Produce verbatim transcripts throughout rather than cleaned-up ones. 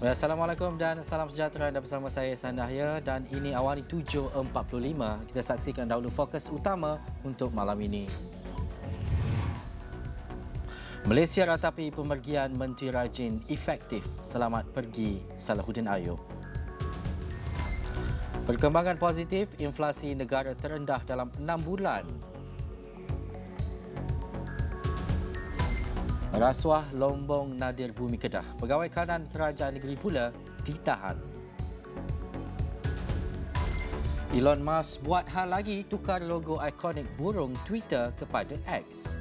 Assalamualaikum dan salam sejahtera. Anda bersama saya Sandahya dan ini Awani tujuh empat puluh lima. Kita saksikan dahulu fokus utama untuk malam ini. Malaysia ratapi pemergian Menteri Rajin efektif. Selamat pergi Salahuddin Ayub. Perkembangan positif, inflasi negara terendah dalam enam bulan. Rasuah Lombong Nadir Bumi Kedah. Pegawai kanan kerajaan negeri pula ditahan. Elon Musk buat hal lagi, tukar logo ikonik burung Twitter kepada X.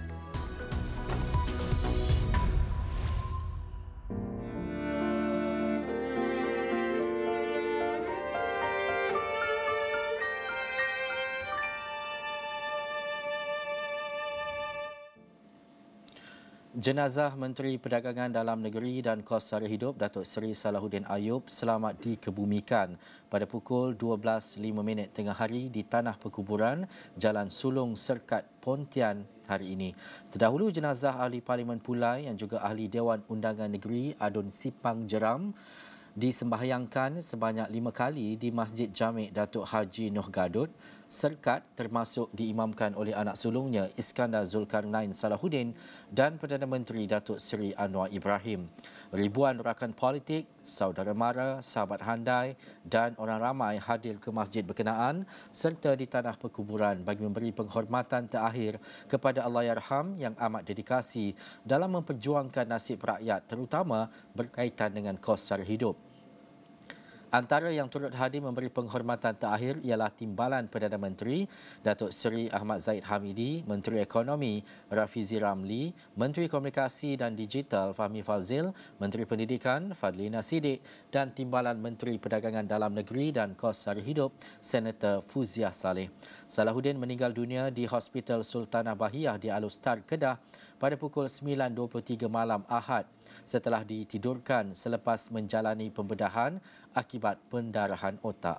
Jenazah Menteri Perdagangan Dalam Negeri dan Kos Sara Hidup Datuk Seri Salahuddin Ayub selamat dikebumikan pada pukul dua belas lima minit tengah hari di Tanah Perkuburan, Jalan Sulong Serkat, Pontian hari ini. Terdahulu jenazah Ahli Parlimen Pulai yang juga Ahli Dewan Undangan Negeri Adun Sipang Jeram disembahyangkan sebanyak lima kali di Masjid Jamik Datuk Haji Noh Gadut, Serkat, termasuk diimamkan oleh anak sulungnya Iskandar Zulkarnain Salahuddin dan Perdana Menteri Datuk Seri Anwar Ibrahim. Ribuan rakan politik, saudara mara, sahabat handai dan orang ramai hadir ke masjid berkenaan serta di Tanah Perkuburan bagi memberi penghormatan terakhir kepada Allahyarham yang amat dedikasi dalam memperjuangkan nasib rakyat terutama berkaitan dengan kos sara hidup. Antara yang turut hadir memberi penghormatan terakhir ialah Timbalan Perdana Menteri Datuk Seri Ahmad Zahid Hamidi, Menteri Ekonomi Rafizi Ramli, Menteri Komunikasi dan Digital Fahmi Fazil, Menteri Pendidikan Fadlina Siddiq dan Timbalan Menteri Perdagangan Dalam Negeri dan Kos Sara Hidup Senator Fuziah Saleh. Salahuddin meninggal dunia di Hospital Sultanah Bahiyah di Alustar, Kedah pada pukul sembilan dua puluh tiga malam Ahad setelah ditidurkan selepas menjalani pembedahan akibat pendarahan otak.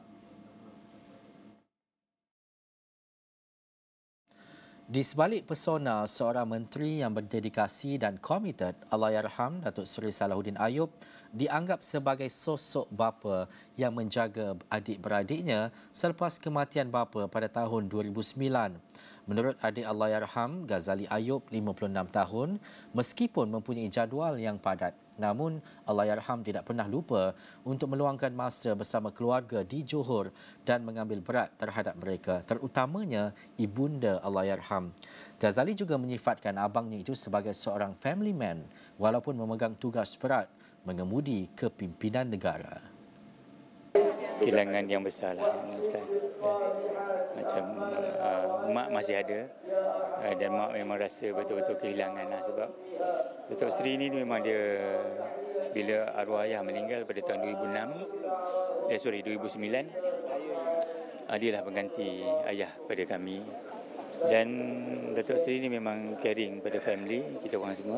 Di sebalik pesona seorang menteri yang berdedikasi dan komited, Allahyarham Datuk Seri Salahuddin Ayub dianggap sebagai sosok bapa yang menjaga adik-beradiknya selepas kematian bapa pada tahun dua ribu sembilan. Menurut adik Allahyarham, Ghazali Ayub, lima puluh enam tahun, meskipun mempunyai jadual yang padat, namun Allahyarham tidak pernah lupa untuk meluangkan masa bersama keluarga di Johor dan mengambil berat terhadap mereka, terutamanya ibunda Allahyarham. Ghazali juga menyifatkan abangnya itu sebagai seorang family man walaupun memegang tugas berat mengemudi kepimpinan negara. Kehilangan yang besar lah. Besar. Macam uh, mak masih ada uh, dan mak memang rasa betul-betul kehilangan lah sebab Datuk Seri ni memang dia bila arwah ayah meninggal pada tahun dua ribu enam eh sorry dua ribu sembilan uh, dia lah pengganti ayah pada kami dan Datuk Seri ni memang caring pada family kita orang semua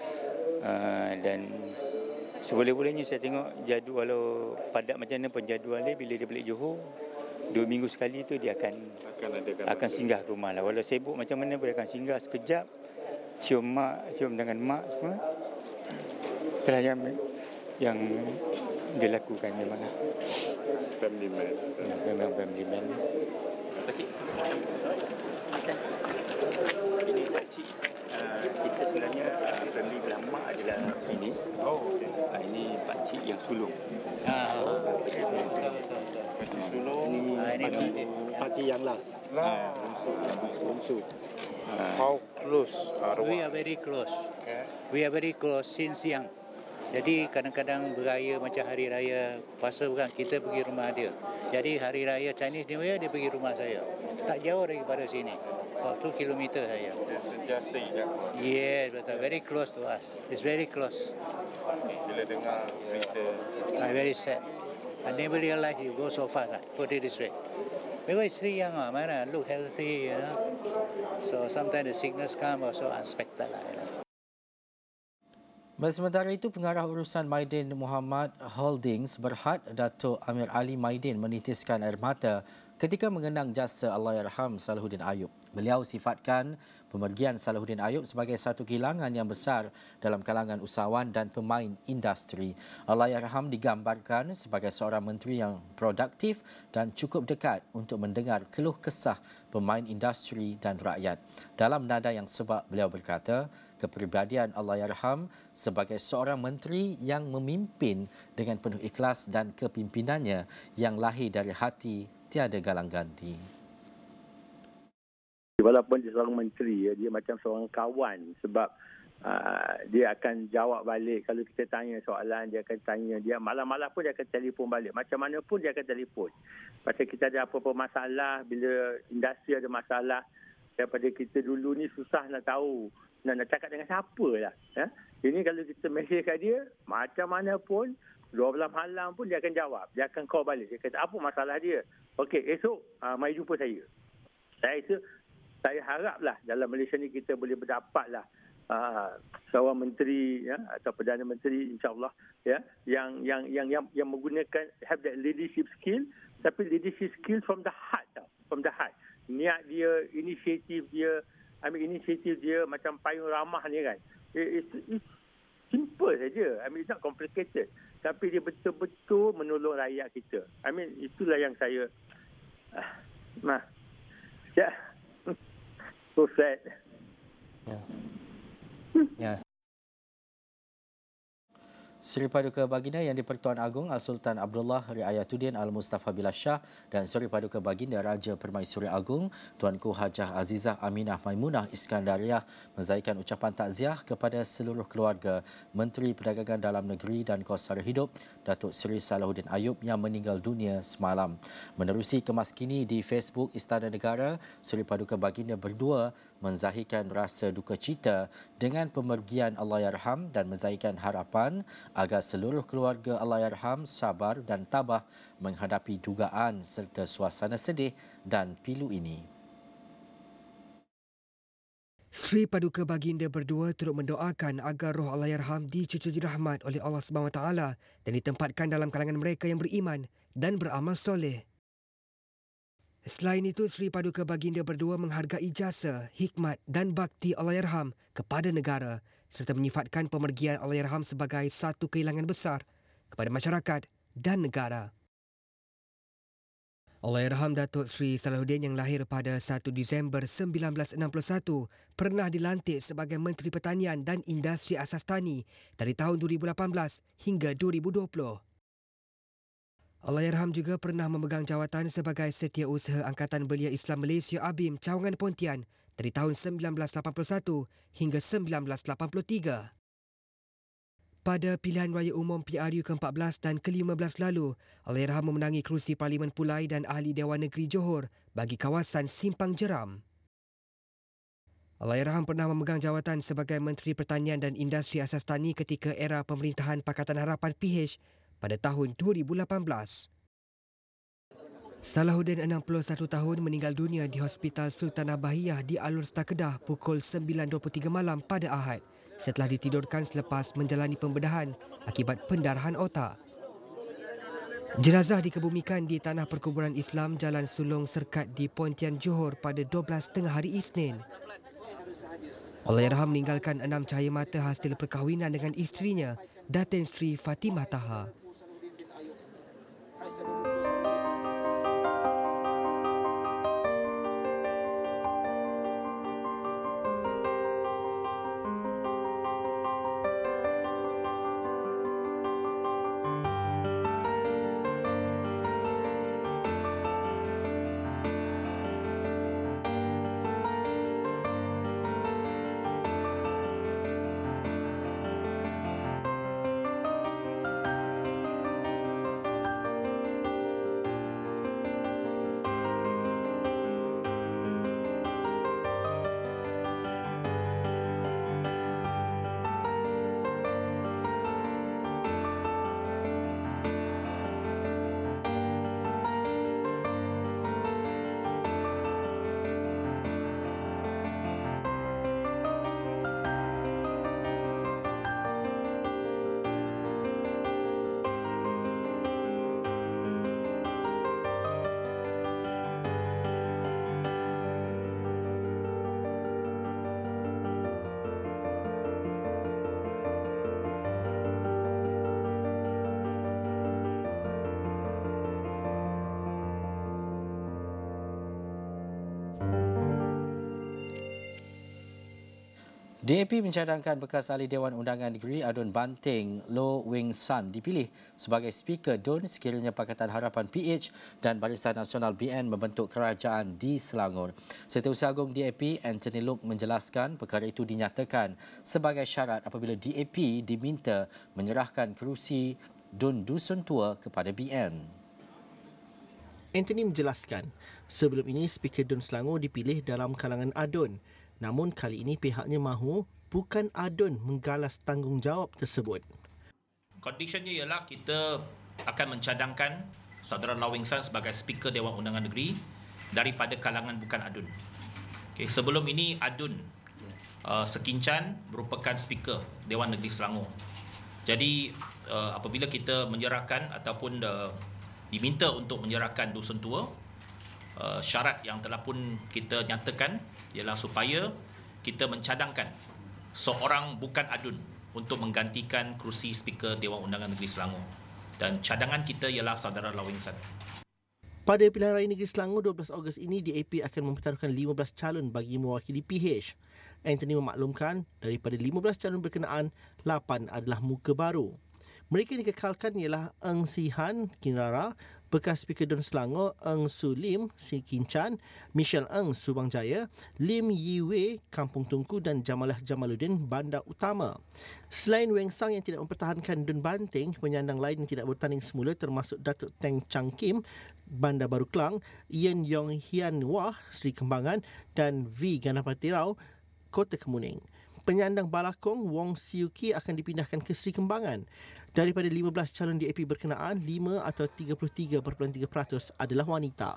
uh, dan seboleh-bolehnya saya tengok jadual walau padat macam mana pun jadual dia bila dia balik Johor dua minggu sekali tu dia akan akan, akan singgah ke rumah lah. Walau sibuk macam mana dia akan singgah sekejap, cium mak, cium tangan mak semua. Itulah yang, yang dia lakukan memang lah. Family man. Ya, memang family man. Pakcik, okay. Ini pakcik, uh, kita sebenarnya uh, family belah mak adalah Finis. Oh, okey. Uh, ini pakcik yang sulung. Ah, Pakcik sulung. Ini Ah, ini pakcik, pakcik. pakcik yang last. Lah. Bungsu. How close arwah? we are very close. Okay. We are very close since young. Jadi kadang-kadang beraya macam hari raya puasa bukan kita pergi rumah dia. Jadi hari raya Chinese New Year dia pergi rumah saya. Tak jauh daripada sini. About two kilometer saya. Dia sentiasa ingat Yes, betul. Very close to us. It's very close. bila dengar berita. I'm very sad. I never realized you go so fast. ah, Put it this way. Because it's still young, ah, man, look healthy, you know. So sometimes the sickness come also unexpected lah, you know. Sementara itu, Pengarah Urusan Maidin Muhammad Holdings Berhad Datuk Amir Ali Maidin menitiskan air mata ketika mengenang jasa Allahyarham Salahuddin Ayub. Beliau sifatkan pemergian Salahuddin Ayub sebagai satu kehilangan yang besar dalam kalangan usahawan dan pemain industri. Allahyarham digambarkan sebagai seorang menteri yang produktif dan cukup dekat untuk mendengar keluh kesah pemain industri dan rakyat. Dalam nada yang sebab, beliau berkata, kepribadian Allahyarham sebagai seorang menteri yang memimpin dengan penuh ikhlas dan kepimpinannya yang lahir dari hati tiada galang ganti. Walaupun dia seorang menteri, dia macam seorang kawan sebab uh, dia akan jawab balik. Kalau kita tanya soalan, dia akan tanya. Dia malam-malam pun dia akan telefon balik. Macam mana pun dia akan telefon. Pasal kita ada apa-apa masalah, bila industri ada masalah, daripada kita dulu ni susah nak tahu. Nak, nak cakap dengan siapa lah. Eh? Ini kalau kita mesej kat dia, macam mana pun, dua belas malam pun dia akan jawab. Dia akan call balik. Dia kata, apa masalah dia? Okey, esok uh, mari jumpa saya. Saya rasa, saya haraplah dalam Malaysia ni kita boleh berdapatlah uh, seorang menteri ya, atau Perdana Menteri insya-Allah ya, yang, yang yang yang yang menggunakan have that leadership skill, tapi leadership skill from the heart tau. From the heart. Niat dia, inisiatif dia, I mean inisiatif dia macam payung ramah ni kan. It, it's, it's simple saja. I mean it's not complicated. Tapi dia betul-betul menolong rakyat kita. I mean itulah yang saya uh, nah. Ya. So sad. Ya. Ya. Seri Paduka Baginda Yang di-Pertuan Agong Sultan Abdullah Riayatuddin Al-Mustafa Billah Shah dan Seri Paduka Baginda Raja Permaisuri Agong Tuanku Hajah Azizah Aminah Maimunah Iskandariah menzahirkan ucapan takziah kepada seluruh keluarga Menteri Perdagangan Dalam Negeri dan Kos Sara Hidup Datuk Seri Salahuddin Ayub yang meninggal dunia semalam. Menerusi kemas kini di Facebook Istana Negara, Seri Paduka Baginda berdua menzahirkan rasa duka cita dengan pemergian Allahyarham dan menzahirkan harapan agar seluruh keluarga Allahyarham sabar dan tabah menghadapi dugaan serta suasana sedih dan pilu ini. Seri Paduka Baginda berdua turut mendoakan agar roh Allahyarham dicucuri rahmat oleh Allah Subhanahu Wa Taala dan ditempatkan dalam kalangan mereka yang beriman dan beramal soleh. Selain itu, Seri Paduka Baginda berdua menghargai jasa, hikmat dan bakti Allahyarham kepada negara serta menyifatkan pemergian Allahyarham sebagai satu kehilangan besar kepada masyarakat dan negara. Allahyarham Datuk Seri Salahuddin yang lahir pada satu Disember seribu sembilan ratus enam puluh satu pernah dilantik sebagai Menteri Pertanian dan Industri Asas Tani dari tahun dua ribu lapan belas hingga dua ribu dua puluh. Allahyarham juga pernah memegang jawatan sebagai Setiausaha Angkatan Belia Islam Malaysia A B I M Cawangan Pontian dari tahun seribu sembilan ratus lapan puluh satu hingga seribu sembilan ratus lapan puluh tiga. Pada pilihan raya umum P R U ke empat belas dan ke lima belas lalu, Allahyarham memenangi kerusi Parlimen Pulai dan Ahli Dewan Negeri Johor bagi kawasan Simpang Jeram. Allahyarham pernah memegang jawatan sebagai Menteri Pertanian dan Industri Asas Tani ketika era pemerintahan Pakatan Harapan P H pada tahun dua ribu lapan belas. Salahuddin enam puluh satu tahun meninggal dunia di Hospital Sultanah Bahiyah di Alor Star Kedah pukul sembilan dua puluh tiga malam pada Ahad setelah ditidurkan selepas menjalani pembedahan akibat pendarahan otak. Jenazah dikebumikan di Tanah Perkuburan Islam Jalan Sulong Serkat di Pontian Johor pada dua belas tengah hari Isnin. Allahyarham meninggalkan enam cahaya mata hasil perkahwinan dengan isterinya, Datin Sri Fatimah Taha. D A P mencadangkan bekas ahli Dewan Undangan Negeri Adun Banting Loh Wing San dipilih sebagai Speaker D U N sekiranya Pakatan Harapan P H dan Barisan Nasional B N membentuk kerajaan di Selangor. Setiausaha Agung D A P Anthony Look menjelaskan perkara itu dinyatakan sebagai syarat apabila D A P diminta menyerahkan kerusi D U N Dusun Tua kepada B N. Anthony menjelaskan, sebelum ini Speaker D U N Selangor dipilih dalam kalangan A D U N. Namun kali ini pihaknya mahu bukan A D U N menggalas tanggungjawab tersebut. Conditionnya ialah kita akan mencadangkan saudara Loh Wing San sebagai Speaker Dewan Undangan Negeri daripada kalangan bukan A D U N. Okay, sebelum ini A D U N uh, Sekincan merupakan Speaker Dewan Negeri Selangor. Jadi uh, apabila kita menyerahkan ataupun uh, diminta untuk menyerahkan Dusun Tua, uh, syarat yang telah pun kita nyatakan ialah supaya kita mencadangkan seorang bukan A D U N untuk menggantikan kerusi Speaker Dewan Undangan Negeri Selangor. Dan cadangan kita ialah saudara Loh Wing San. Pada pilihan raya negeri Selangor dua belas Ogos ini, D A P akan mempertaruhkan lima belas calon bagi mewakili P H. Anthony memaklumkan daripada lima belas calon berkenaan, lapan adalah muka baru. Mereka yang dikekalkan ialah Eng Sihan Kinrara, bekas Speaker D U N Selangor Eng Su Lim Sekincan, Michelle Eng Subang Jaya, Lim Yi Wei Kampung Tungku dan Jamalah Jamaluddin Bandar Utama. Selain Weng Sang yang tidak mempertahankan D U N Banting, penyandang lain yang tidak bertanding semula termasuk Datuk Teng Chang Kim Bandar Baru Klang, Yen Yong Hian Wah Seri Kembangan dan V Ganapati Rao Kota Kemuning. Penyandang balakong Wong Siu Ki akan dipindahkan ke Seri Kembangan. Daripada lima belas calon D A P berkenaan, lima atau tiga puluh tiga perpuluhan tiga peratus adalah wanita.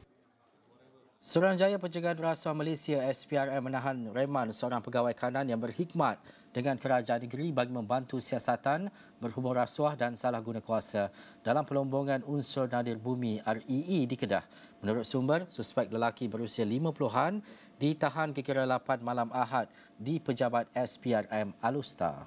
Suruhanjaya Pencegahan Rasuah Malaysia S P R M menahan reman seorang pegawai kanan yang berkhidmat dengan kerajaan negeri bagi membantu siasatan berhubung rasuah dan salah guna kuasa dalam pelombongan unsur nadir bumi R E E di Kedah. Menurut sumber, suspek lelaki berusia lima puluhan ditahan kira-kira lapan malam Ahad di pejabat S P R M Alustar.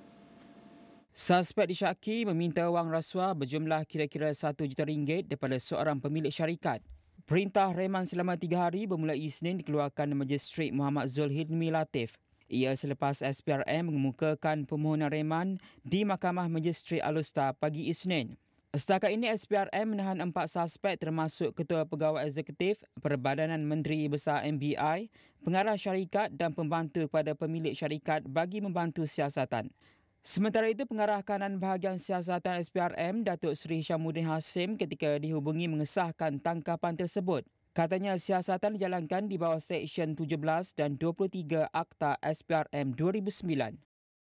Suspek disyaki meminta wang rasuah berjumlah kira-kira satu juta ringgit daripada seorang pemilik syarikat. Perintah reman selama tiga hari bermulai Isnin dikeluarkan Magistrat Muhammad Zul Hilmi Latif. Ia selepas S P R M mengemukakan permohonan reman di Mahkamah Magistrat Alustar pagi Isnin. Setakat ini S P R M menahan empat suspek termasuk Ketua Pegawai Eksekutif, Perbadanan Menteri Besar M B I, pengarah syarikat dan pembantu kepada pemilik syarikat bagi membantu siasatan. Sementara itu, pengarah kanan bahagian siasatan S P R M, Datuk Seri Syamuddin Hasim ketika dihubungi mengesahkan tangkapan tersebut. Katanya siasatan dijalankan di bawah Seksyen tujuh belas dan dua puluh tiga Akta S P R M dua ribu sembilan.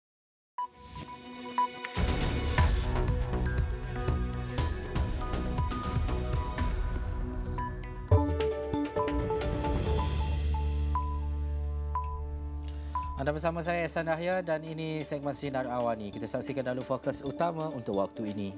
Anda bersama saya Ehsan Dahlia dan ini segmen Sinar Awani. Kita saksikan dahulu fokus utama untuk waktu ini.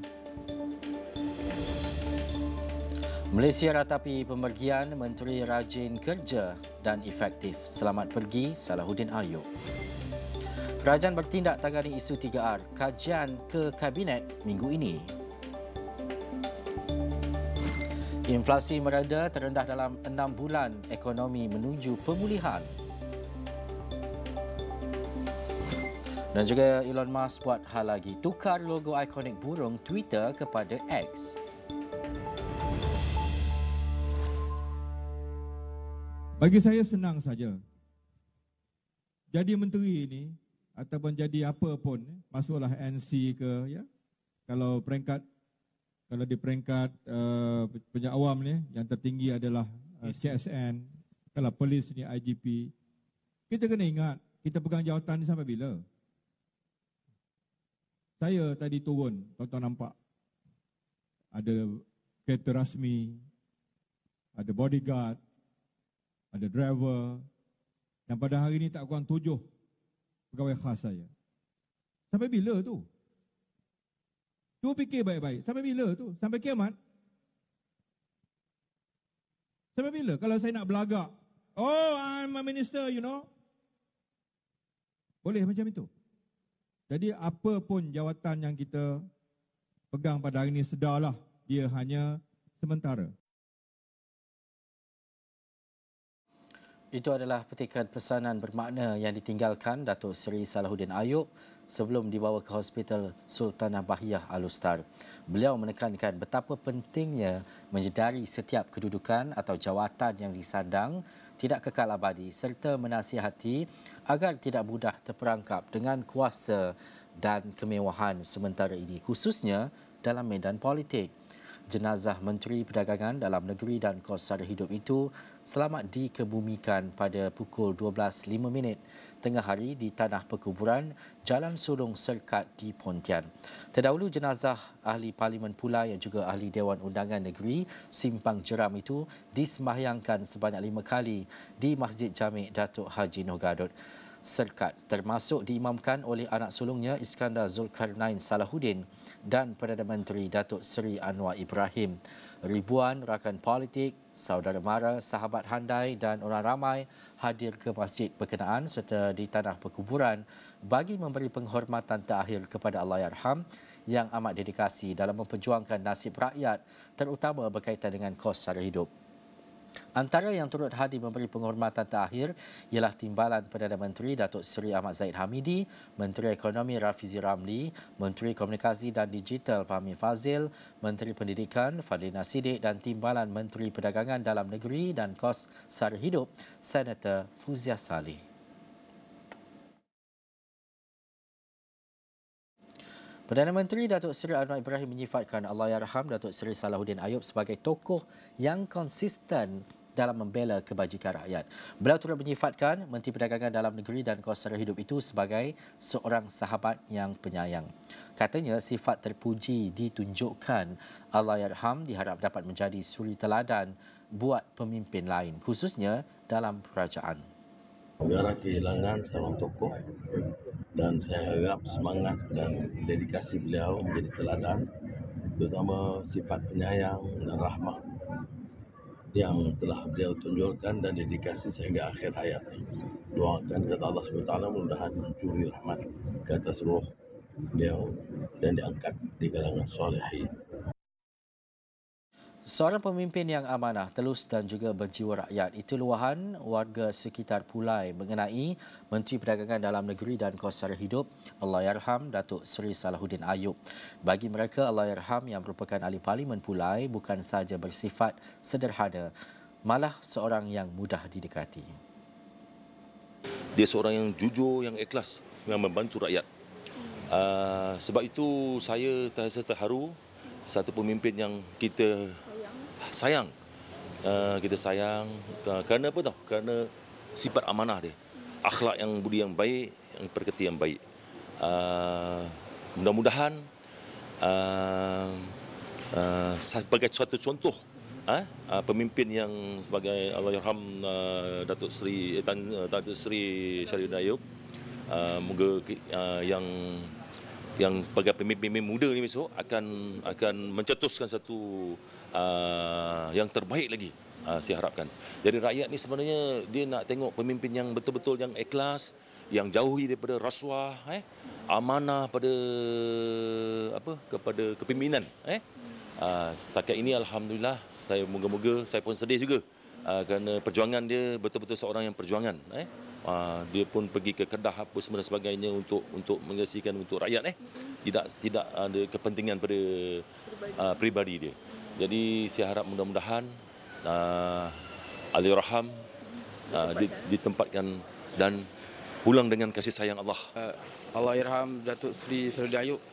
Malaysia ratapi pemergian Menteri Rajin Kerja dan Efektif. Selamat pergi Salahuddin Ayub. Kerajaan bertindak tangani isu tiga R, kajian ke Kabinet minggu ini. Inflasi mereda terendah dalam enam bulan, ekonomi menuju pemulihan. Dan juga Elon Musk buat hal lagi, tukar logo ikonik burung Twitter kepada X. Bagi saya senang saja. Jadi menteri ini ataupun jadi apa pun, masuklah N C ke, ya. Kalau peringkat, kalau di peringkat uh, penyak awam ni, yang tertinggi adalah uh, C S N, kalau polis ni I G P. Kita kena ingat, kita pegang jawatan ni sampai bila? Saya tadi turun, tuan-tuan nampak. Ada kereta rasmi, ada bodyguard, ada driver. Dan pada hari ini tak kurang tujuh pegawai khas saya. Sampai bila tu? Cuba fikir baik-baik. Sampai bila tu? Sampai kiamat? Sampai bila? Kalau saya nak belagak, oh, I'm a minister, you know. Boleh macam itu? Jadi apa pun jawatan yang kita pegang pada hari ini, sedarlah dia hanya sementara. Itu adalah petikan pesanan bermakna yang ditinggalkan Datuk Seri Salahuddin Ayub sebelum dibawa ke Hospital Sultanah Bahiyah Al-Ustar. Beliau menekankan betapa pentingnya menyedari setiap kedudukan atau jawatan yang disandang tidak kekal abadi serta menasihati agar tidak mudah terperangkap dengan kuasa dan kemewahan sementara ini, khususnya dalam medan politik. Jenazah Menteri Perdagangan Dalam Negeri dan Kos Sara Hidup itu selamat dikebumikan pada pukul dua belas lima minit tengah hari di tanah perkuburan Jalan Sulong Serkat di Pontian. Terdahulu jenazah ahli Parlimen Pulai yang juga ahli Dewan Undangan Negeri Simpang Jeram itu disembahyangkan sebanyak lima kali di Masjid Jamik Datuk Haji Noh Gadot Serkat, termasuk diimamkan oleh anak sulungnya Iskandar Zulkarnain Salahuddin dan Perdana Menteri Datuk Seri Anwar Ibrahim. Ribuan rakan politik, saudara mara, sahabat handai dan orang ramai hadir ke masjid berkenaan serta di tanah perkuburan bagi memberi penghormatan terakhir kepada Allahyarham yang amat dedikasi dalam memperjuangkan nasib rakyat, terutama berkaitan dengan kos sara hidup. Antara yang turut hadir memberi penghormatan terakhir ialah Timbalan Perdana Menteri Datuk Seri Ahmad Zahid Hamidi, Menteri Ekonomi Rafizi Ramli, Menteri Komunikasi dan Digital Fahmi Fazil, Menteri Pendidikan Fadlina Sidik dan Timbalan Menteri Perdagangan Dalam Negeri dan Kos Sara Hidup Senator Fuzia Salih. Perdana Menteri Datuk Seri Anwar Ibrahim menyifatkan Allahyarham Datuk Seri Salahuddin Ayub sebagai tokoh yang konsisten dalam membela kebajikan rakyat. Beliau turut menyifatkan Menteri Perdagangan Dalam Negeri dan Kos Sara Hidup itu sebagai seorang sahabat yang penyayang. Katanya sifat terpuji ditunjukkan Allahyarham diharap dapat menjadi suri teladan buat pemimpin lain, khususnya dalam kerajaan. Negara kehilangan seorang tokoh dan saya harap semangat dan dedikasi beliau menjadi teladan, terutama sifat penyayang dan rahmah yang telah beliau tunjukkan dan dedikasi sehingga akhir hayatnya. Doakan kata Allah subhanahu wa taala mudah-mudahan mencuri rahmat ke atas roh beliau dan diangkat di kalangan solehin. Seorang pemimpin yang amanah, telus dan juga berjiwa rakyat. Itu luahan warga sekitar Pulai mengenai Menteri Perdagangan Dalam Negeri dan Kos Sara Hidup Allahyarham Datuk Seri Salahuddin Ayub. Bagi mereka, Allahyarham yang merupakan ahli Parlimen Pulai bukan sahaja bersifat sederhana, malah seorang yang mudah didekati. Dia seorang yang jujur, yang ikhlas, yang membantu rakyat. Uh, sebab itu saya terasa terharu, satu pemimpin yang kita sayang. Uh, kita sayang uh, kerana apa tahu? Kerana sifat amanah dia. Akhlak yang budi yang baik, yang perkata yang baik. Uh, mudah-mudahan uh, uh, sebagai suatu contoh uh, uh, pemimpin yang sebagai Allahyarham uh, Datuk Seri eh, Tan, uh, Datuk Seri Salahuddin Ayub, uh, moga uh, yang yang sebagai pemimpin muda ni besok akan akan mencetuskan satu uh, yang terbaik lagi, uh, saya harapkan. Jadi rakyat ni sebenarnya dia nak tengok pemimpin yang betul-betul yang ikhlas, yang jauhi daripada rasuah, eh, amanah pada apa kepada kepimpinan. Eh. Uh, setakat ini alhamdulillah saya moga-moga saya pun sedih juga uh, kerana perjuangan dia betul-betul seorang yang perjuangan. Eh. Uh, dia pun pergi ke Kedah apa semua dan sebagainya untuk untuk mengasikan untuk rakyat eh tidak tidak ada kepentingan pada uh, peribadi dia. Jadi saya harap mudah-mudahan uh, Allahyarham uh, ditempatkan dan pulang dengan kasih sayang Allah. Uh, Allahyarham Datuk Seri Salahuddin Ayub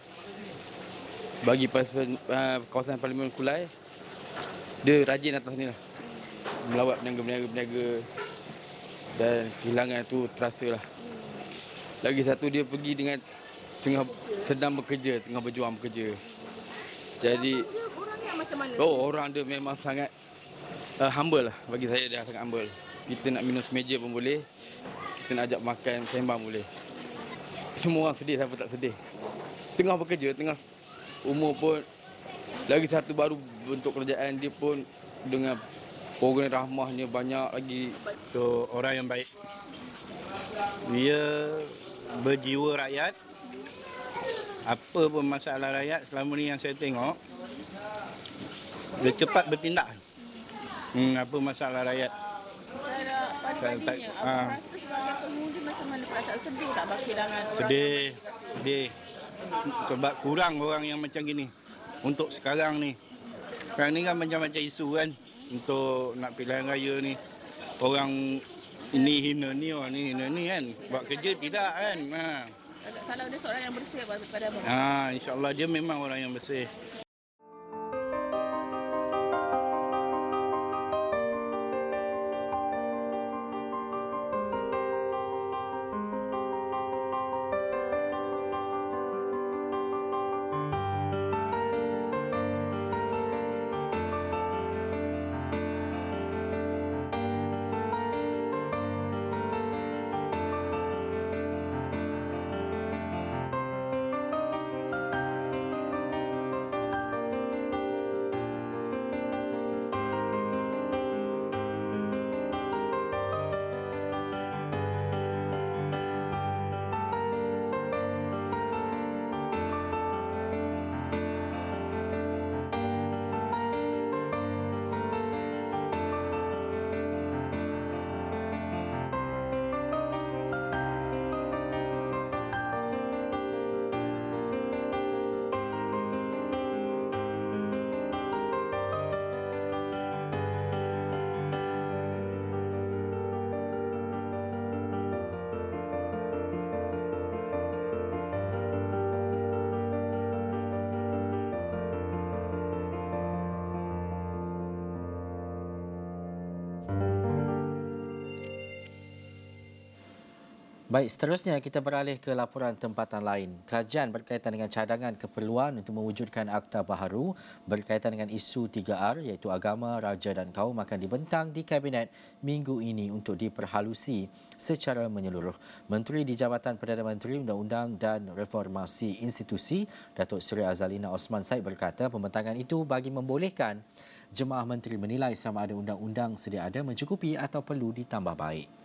bagi pasen, uh, kawasan Parlimen Kulai, dia rajin atas ni lah, melawat peniaga-peniaga dan kehilangan itu terasa lah. Lagi satu dia pergi dengan tengah sedang bekerja, tengah berjuang bekerja. Jadi dia orangnya macam mana? Oh, orang dia memang sangat uh, humble lah. Bagi saya dia sangat humble. Kita nak minum semeja pun boleh. Kita nak ajak makan sembang boleh. Semua orang sedih, siapa tak sedih. Tengah bekerja, tengah umur pun. Lagi satu baru bentuk kerajaan dia pun dengan program rahmahnya banyak lagi. So, orang yang baik. Dia berjiwa rakyat. Apa pun masalah rakyat selama ni yang saya tengok, dia cepat bertindak. Hmm, apa masalah rakyat. Saya tak- Pribadinya, abang ah. rasa sebagai pengundi macam mana perasaan? Sedih tak abang kehilangan orang Sedih, yang sedih. Sebab kurang orang yang macam gini untuk sekarang ni. Sekarang ni kan macam-macam isu kan untuk nak pilihan raya ni. Orang ini hina ni, orang ni hina ni kan. Buat kerja tidak kan. Ha. tak salah, dia seorang yang bersih pada abang. Ha, InsyaAllah dia memang orang yang bersih. Baik, seterusnya kita beralih ke laporan tempatan lain. Kajian berkaitan dengan cadangan keperluan untuk mewujudkan Akta Baharu berkaitan dengan isu tiga R iaitu agama, raja dan kaum akan dibentang di Kabinet minggu ini untuk diperhalusi secara menyeluruh. Menteri di Jabatan Perdana Menteri Undang-Undang dan Reformasi Institusi, Datuk Seri Azalina Osman Said berkata pembentangan itu bagi membolehkan jemaah menteri menilai sama ada undang-undang sedia ada mencukupi atau perlu ditambah baik.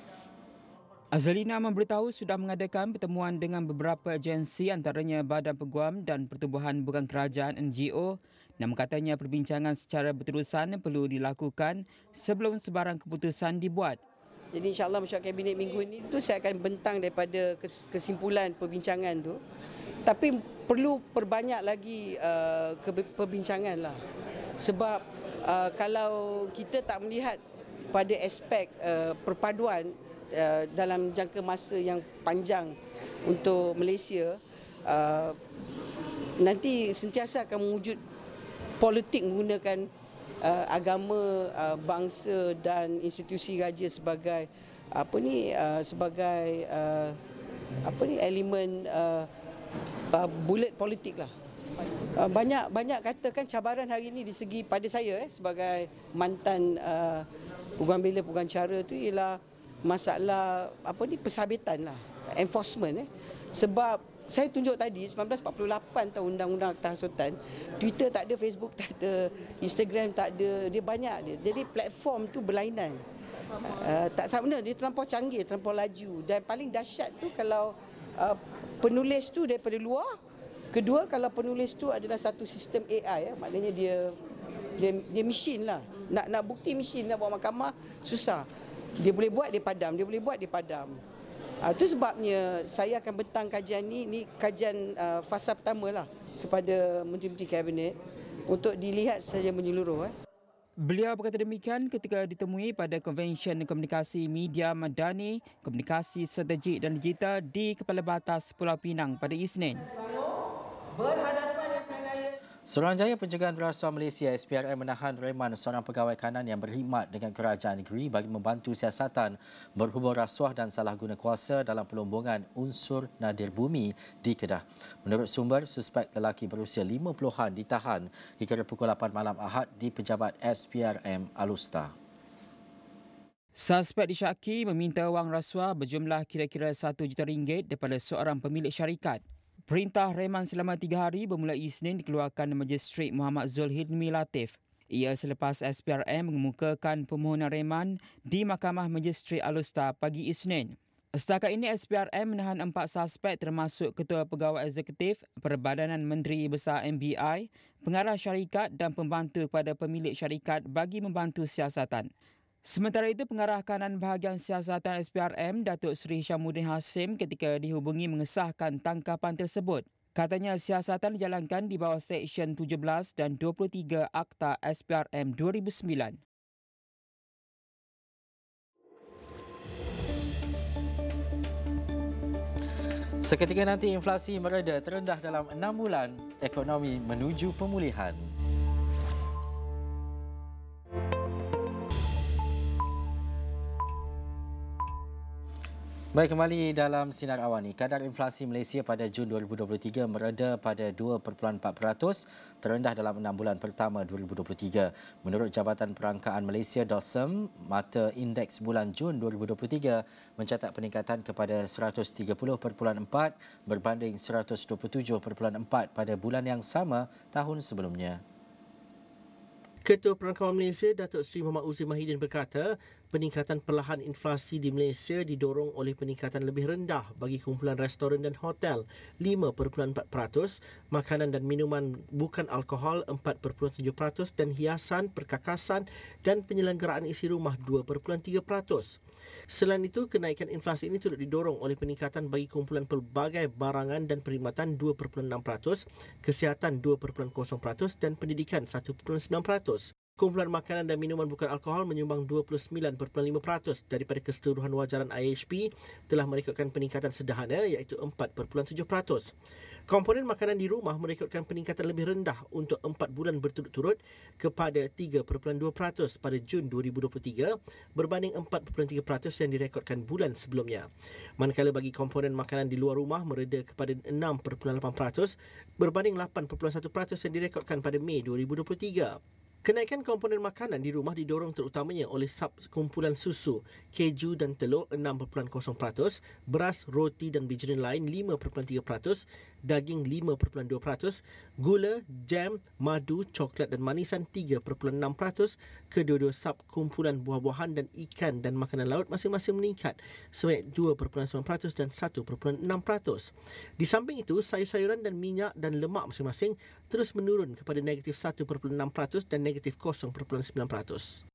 Azalina memberitahu sudah mengadakan pertemuan dengan beberapa agensi antaranya Badan Peguam dan Pertubuhan Bukan Kerajaan N G O dan katanya perbincangan secara berterusan perlu dilakukan sebelum sebarang keputusan dibuat. Jadi insyaAllah mesyuarat Kabinet minggu ini tu saya akan bentang daripada kesimpulan perbincangan tu. Tapi perlu perbanyak lagi uh, perbincangan lah. Sebab uh, kalau kita tak melihat pada aspek uh, perpaduan Uh, dalam jangka masa yang panjang untuk Malaysia, uh, nanti sentiasa akan mewujud politik menggunakan uh, agama, uh, bangsa dan institusi raja sebagai apa ni uh, sebagai uh, apa ni elemen uh, uh, bulat politik lah. Uh, banyak banyak katakan cabaran hari ini di segi pada saya eh, sebagai mantan uh, peguam bela peguam cara tu ialah masalah apa ni persabitan lah, enforcement eh. Sebab saya tunjuk tadi sembilan belas empat puluh lapan tahun Undang-Undang Akta Hasutan, Twitter tak ada, Facebook tak ada, Instagram tak ada, dia banyak dia. Jadi platform tu berlainan. Uh, tak sama, dia terlampau canggih, terlampau laju dan paling dahsyat tu kalau uh, penulis tu daripada luar. Kedua, kalau penulis tu adalah satu sistem A I eh, maknanya dia dia dia mesin lah. Nak nak bukti mesin nak buat mahkamah susah. Dia boleh buat, dia padam. Dia boleh buat, dia padam. Uh, itu sebabnya saya akan bentang kajian ni. Ini kajian uh, fasa pertama lah kepada Menteri-Menteri Kabinet untuk dilihat secara menyeluruh. Eh. Beliau berkata demikian ketika ditemui pada Konvensyen Komunikasi Media Madani, Komunikasi Strategik dan Digital di Kepala Batas Pulau Pinang pada Isnin. Suruhanjaya Pencegahan Rasuah Malaysia S P R M menahan reman seorang pegawai kanan yang berkhidmat dengan kerajaan negeri bagi membantu siasatan berhubung rasuah dan salah guna kuasa dalam pelombongan unsur nadir bumi di Kedah. Menurut sumber, suspek lelaki berusia lima puluhan ditahan kira pukul lapan malam Ahad di pejabat S P R M Alusta. Suspek disyaki meminta wang rasuah berjumlah kira-kira satu juta ringgit daripada seorang pemilik syarikat. Perintah reman selama tiga hari bermula Isnin dikeluarkan Majistret Muhammad Zul Hilmi Latif. Ia selepas S P R M mengemukakan permohonan reman di Mahkamah Majistret Alusta pagi Isnin. Setakat ini S P R M menahan empat suspek termasuk Ketua Pegawai Eksekutif, Perbadanan Menteri Besar M B I, pengarah syarikat dan pembantu kepada pemilik syarikat bagi membantu siasatan. Sementara itu, Pengarah Kanan Bahagian Siasatan S P R M, Datuk Seri Syamuddin Hashim ketika dihubungi mengesahkan tangkapan tersebut. Katanya siasatan dijalankan di bawah Seksyen tujuh belas dan dua puluh tiga Akta S P R M dua ribu sembilan. Seketika nanti inflasi mereda terendah dalam enam bulan, ekonomi menuju pemulihan. Baik, kembali dalam Sinar Awani. Kadar inflasi Malaysia pada Jun dua ribu dua puluh tiga mereda pada dua perpuluhan empat peratus, terendah dalam enam bulan pertama dua ribu dua puluh tiga. Menurut Jabatan Perangkaan Malaysia D O S M, mata indeks bulan Jun dua ribu dua puluh tiga mencatat peningkatan kepada seratus tiga puluh perpuluhan empat berbanding seratus dua puluh tujuh perpuluhan empat pada bulan yang sama tahun sebelumnya. Ketua Perangkaan Malaysia, Datuk Seri Muhammad Uzzi Mahidin berkata, peningkatan perlahan inflasi di Malaysia didorong oleh peningkatan lebih rendah bagi kumpulan restoran dan hotel lima perpuluhan empat peratus, makanan dan minuman bukan alkohol empat perpuluhan tujuh peratus dan hiasan, perkakasan dan penyelenggaraan isi rumah dua perpuluhan tiga peratus. Selain itu, kenaikan inflasi ini turut didorong oleh peningkatan bagi kumpulan pelbagai barangan dan perkhidmatan dua perpuluhan enam peratus, kesihatan dua perpuluhan kosong peratus dan pendidikan satu perpuluhan sembilan peratus. Kumpulan makanan dan minuman bukan alkohol menyumbang dua puluh sembilan perpuluhan lima peratus daripada keseluruhan wajaran I H P, telah merekodkan peningkatan sederhana iaitu empat perpuluhan tujuh peratus. Komponen makanan di rumah merekodkan peningkatan lebih rendah untuk empat bulan berturut-turut kepada tiga perpuluhan dua peratus pada Jun dua ribu dua puluh tiga berbanding empat perpuluhan tiga peratus yang direkodkan bulan sebelumnya. Manakala bagi komponen makanan di luar rumah mereda kepada enam perpuluhan lapan peratus berbanding lapan perpuluhan satu peratus yang direkodkan pada Mei dua ribu dua puluh tiga. Kenaikan komponen makanan di rumah didorong terutamanya oleh subkumpulan susu, keju dan telur enam perpuluhan kosong peratus, beras, roti dan bijiran lain lima perpuluhan tiga peratus, daging lima perpuluhan dua peratus, gula, jam, madu, coklat dan manisan tiga perpuluhan enam peratus. Kedua-dua subkumpulan buah-buahan dan ikan dan makanan laut masing-masing meningkat sebanyak dua perpuluhan sembilan peratus dan satu perpuluhan enam peratus. Di samping itu, sayur-sayuran dan minyak dan lemak masing-masing terus menurun kepada negatif satu perpuluhan enam peratus dan negatif kosong perpuluhan sembilan peratus.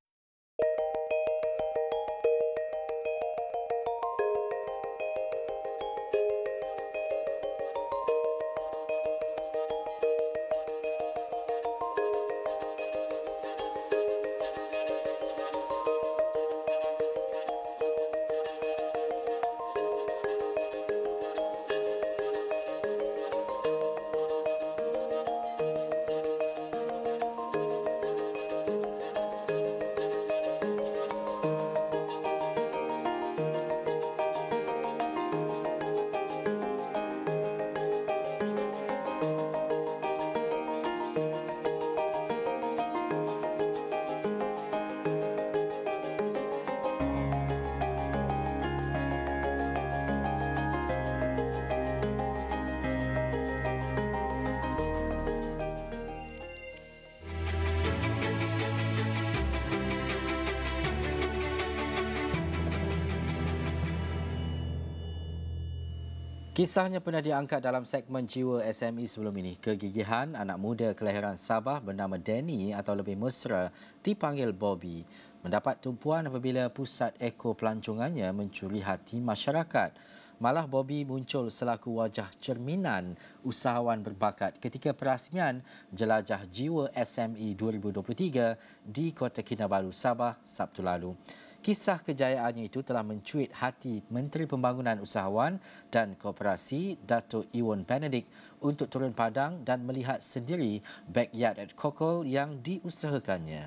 Kisahnya pernah diangkat dalam segmen Jiwa S M E sebelum ini. Kegigihan anak muda kelahiran Sabah bernama Danny atau lebih mesra dipanggil Bobby mendapat tumpuan apabila pusat ekor pelancongannya mencuri hati masyarakat. Malah Bobby muncul selaku wajah cerminan usahawan berbakat ketika perasmian Jelajah Jiwa S M E dua ribu dua puluh tiga di Kota Kinabalu, Sabah, Sabtu lalu. Kisah kejayaannya itu telah mencuit hati Menteri Pembangunan Usahawan dan Koperasi Datuk Ewan Benedict untuk turun padang dan melihat sendiri backyard at Kokol yang diusahakannya.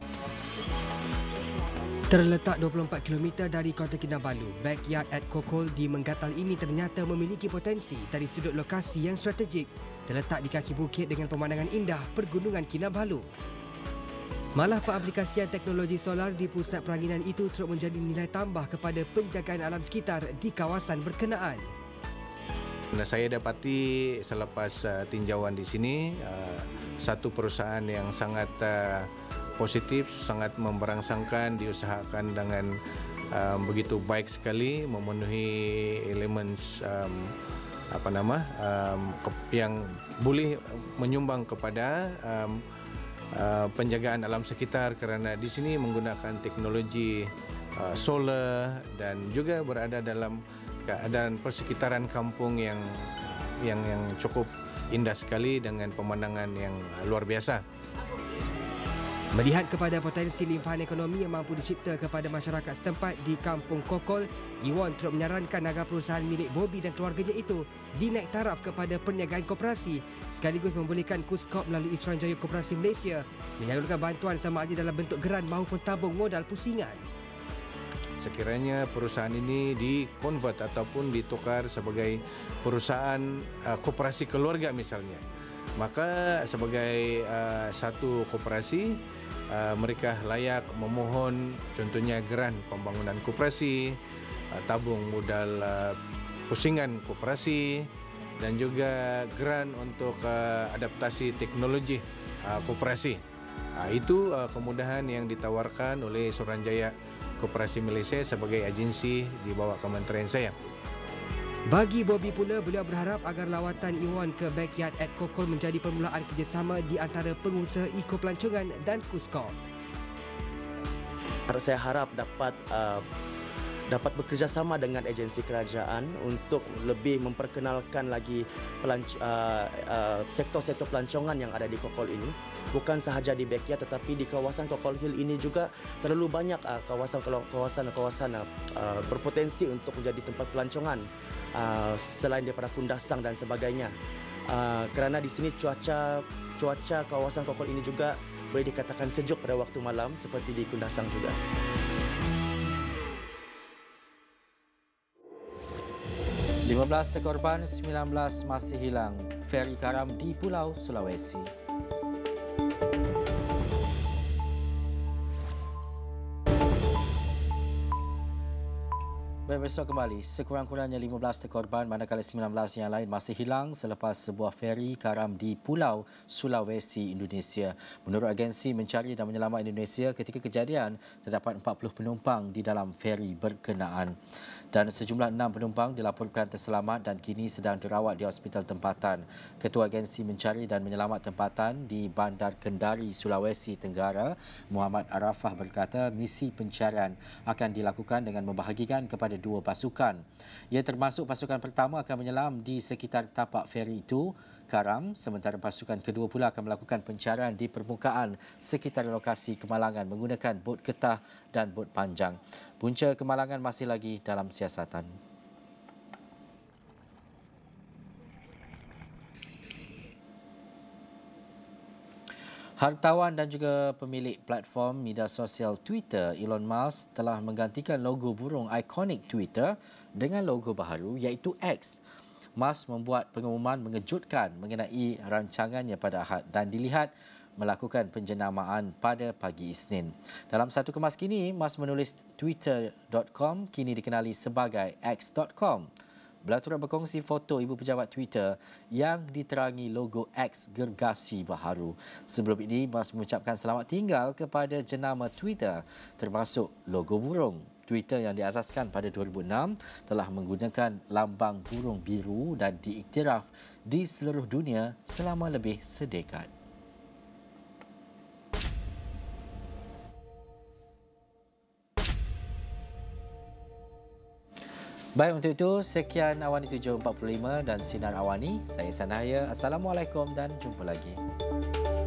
Terletak dua puluh empat kilometer dari Kota Kinabalu, backyard at Kokol di Menggatal ini ternyata memiliki potensi dari sudut lokasi yang strategik. Terletak di kaki bukit dengan pemandangan indah Pergunungan Kinabalu. Malah pengaplikasian teknologi solar di pusat peranginan itu turut menjadi nilai tambah kepada penjagaan alam sekitar di kawasan berkenaan. Saya dapati selepas uh, tinjauan di sini, uh, satu perusahaan yang sangat uh, positif, sangat memberangsangkan, diusahakan dengan um, begitu baik sekali, memenuhi elemen um, apa nama um, yang boleh menyumbang kepada um, uh, penjagaan alam sekitar kerana di sini menggunakan teknologi uh, solar dan juga berada dalam keadaan persekitaran kampung yang yang yang cukup indah sekali dengan pemandangan yang luar biasa. Melihat kepada potensi limpahan ekonomi yang mampu dicipta kepada masyarakat setempat di Kampung Kokol, Iwan turut menyarankan agar perusahaan milik Bobby dan keluarganya itu dinaik taraf kepada perniagaan koperasi sekaligus membolehkan Kuskop melalui Suruhanjaya Koperasi Malaysia menyalurkan bantuan sama ada dalam bentuk geran maupun tabung modal pusingan. Sekiranya perusahaan ini di-convert ataupun ditukar sebagai perusahaan uh, koperasi keluarga misalnya, maka sebagai uh, satu koperasi uh, mereka layak memohon contohnya geran pembangunan koperasi, uh, tabung modal uh, pusingan koperasi dan juga geran untuk uh, adaptasi teknologi uh, koperasi. Uh, itu uh, kemudahan yang ditawarkan oleh Suruhanjaya Koperasi Malaysia sebagai agensi di bawah kementerian saya. Bagi Bobby pula, beliau berharap agar lawatan Iwan ke Backyard at Kokol menjadi permulaan kerjasama di antara pengusaha Eko Pelancongan dan Kuskop. Saya harap dapat uh, dapat bekerjasama dengan agensi kerajaan untuk lebih memperkenalkan lagi pelanc- uh, uh, sektor-sektor pelancongan yang ada di Kokol ini. Bukan sahaja di Backyard tetapi di kawasan Kokol Hill ini juga terlalu banyak uh, kawasan-kawasan uh, berpotensi untuk menjadi tempat pelancongan uh, selain daripada Kundasang dan sebagainya. Uh, kerana di sini cuaca cuaca kawasan Kokol ini juga boleh dikatakan sejuk pada waktu malam seperti di Kundasang juga. lima belas terkorban, sembilan belas masih hilang. Feri karam di Pulau Sulawesi. Besok kembali, sekurang-kurangnya lima belas terkorban manakala sembilan belas yang lain masih hilang selepas sebuah feri karam di Pulau Sulawesi, Indonesia. Menurut agensi mencari dan menyelamat Indonesia, ketika kejadian terdapat empat puluh penumpang di dalam feri berkenaan. Dan sejumlah enam penumpang dilaporkan terselamat dan kini sedang dirawat di hospital tempatan. Ketua Agensi Mencari dan Menyelamat Tempatan di Bandar Kendari, Sulawesi Tenggara, Muhammad Arafah berkata misi pencarian akan dilakukan dengan membahagikan kepada dua pasukan. Ia termasuk pasukan pertama akan menyelam di sekitar tapak feri itu karam, sementara pasukan kedua pula akan melakukan pencarian di permukaan sekitar lokasi kemalangan menggunakan bot getah dan bot panjang. Punca kemalangan masih lagi dalam siasatan. Hartawan dan juga pemilik platform media sosial Twitter, Elon Musk, telah menggantikan logo burung ikonik Twitter dengan logo baharu iaitu X. Musk membuat pengumuman mengejutkan mengenai rancangannya pada Ahad dan dilihat melakukan penjenamaan pada pagi Isnin. Dalam satu kemas kini, Musk menulis twitter dot com kini dikenali sebagai x dot com. Beliau turut berkongsi foto ibu pejabat Twitter yang diterangi logo X gergasi baharu. Sebelum ini, Musk mengucapkan selamat tinggal kepada jenama Twitter termasuk logo burung. Twitter yang diasaskan pada dua ribu enam telah menggunakan lambang burung biru dan diiktiraf di seluruh dunia selama lebih sedekad. Baik, untuk itu sekian Awani tujuh empat puluh lima dan Sinar Awani. Saya Sanaya. Assalamualaikum dan jumpa lagi.